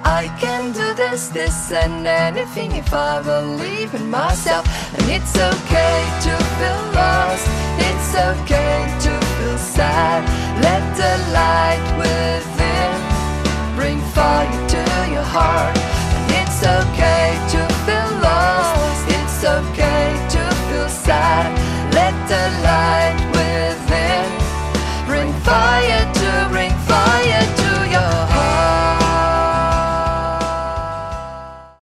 I can do this and anything if I believe in myself. And it's okay to feel